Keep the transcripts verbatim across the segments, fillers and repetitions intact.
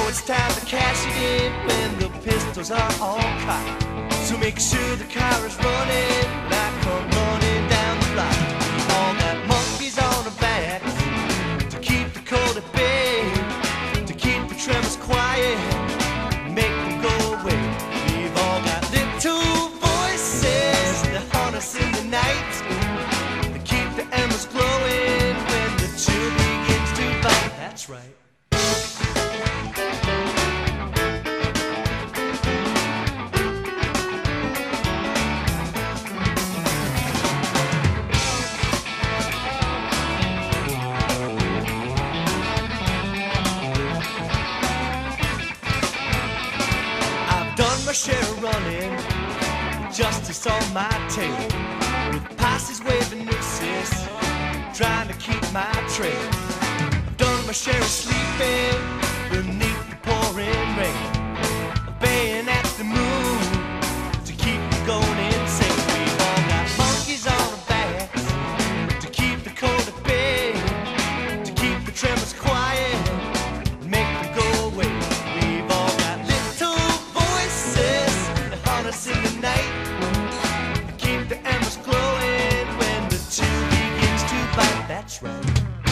it's time to cash it in when the pistols are all cocked. So make sure the car is running when I come running down the block. All got monkeys on the back to keep the cold at bay, to keep the tremors quiet, make them go away. We've all got little voices that haunt us in the night, that keep the embers glowing when the chill begins to bite. That's right. My share of running, justice on my tail, with posses waving nooses, trying to keep my trail. I've done my share of sleeping beneath the pouring rain, obeying at the moon to keep me going insane. We've all got monkeys on our backs to keep the cold at bay, to keep the tremors quiet, make them go away. We've all got little us in the night, keep the embers glowing when the chill begins to bite. That's right.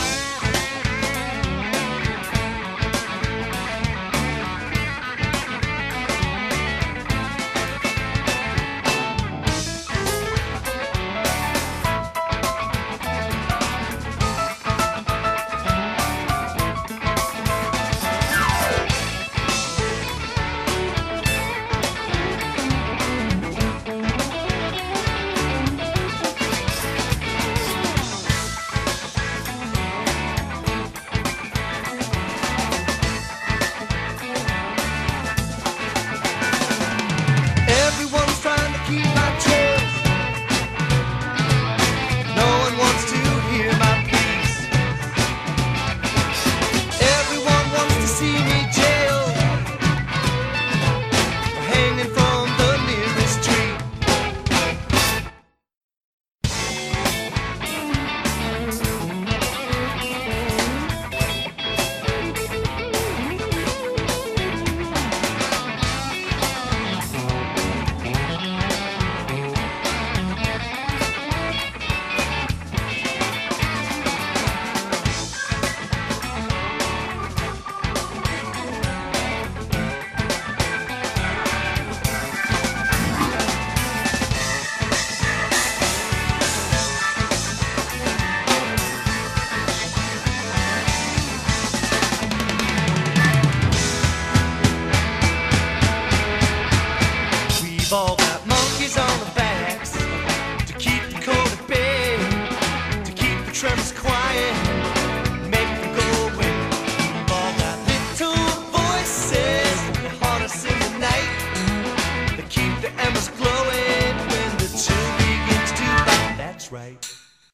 We've all got monkeys on the backs to keep the cold at bay, to keep the tremors quiet.